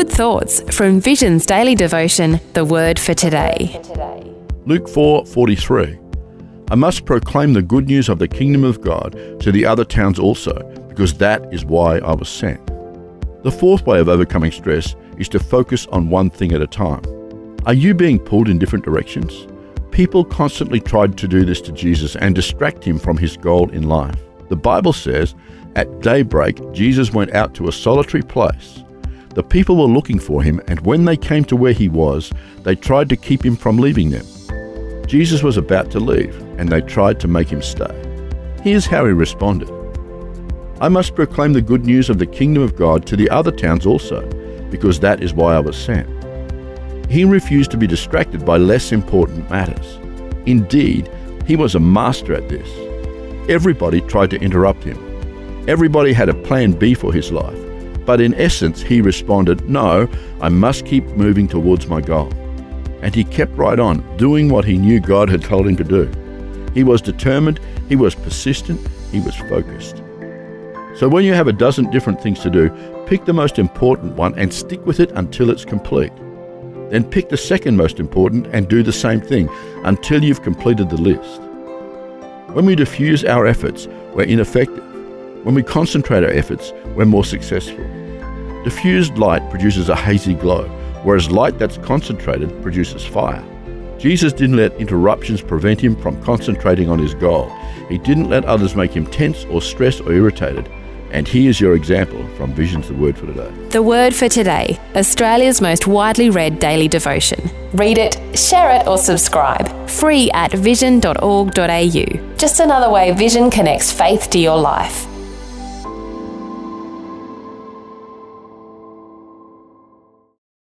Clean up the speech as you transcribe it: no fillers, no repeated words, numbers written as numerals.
good thoughts from Vision's daily devotion, The Word for Today. Luke 4:43. I must proclaim the good news of the kingdom of God to the other towns also, because that is why I was sent. The fourth way of overcoming stress is to focus on one thing at a time. Are you being pulled in different directions? People constantly tried to do this to Jesus and distract him from his goal in life. The Bible says, at daybreak, Jesus went out to a solitary place. The people were looking for him, and when they came to where he was, they tried to keep him from leaving them. Jesus was about to leave, and they tried to make him stay. Here's how he responded. I must proclaim the good news of the kingdom of God to the other towns also, because that is why I was sent. He refused to be distracted by less important matters. Indeed, he was a master at this. Everybody tried to interrupt him. Everybody had a plan B for his life. But in essence, he responded, no, I must keep moving towards my goal. And he kept right on, doing what he knew God had told him to do. He was determined, he was persistent, he was focused. So when you have a dozen different things to do, pick the most important one and stick with it until it's complete. Then pick the second most important and do the same thing until you've completed the list. When we diffuse our efforts, we're ineffective. When we concentrate our efforts, we're more successful. Diffused light produces a hazy glow, whereas light that's concentrated produces fire. Jesus didn't let interruptions prevent him from concentrating on his goal. He didn't let others make him tense or stressed or irritated. And here's your example from Vision's The Word for Today. The Word for Today, Australia's most widely read daily devotion. Read it, share it or subscribe. Free at vision.org.au. Just another way Vision connects faith to your life.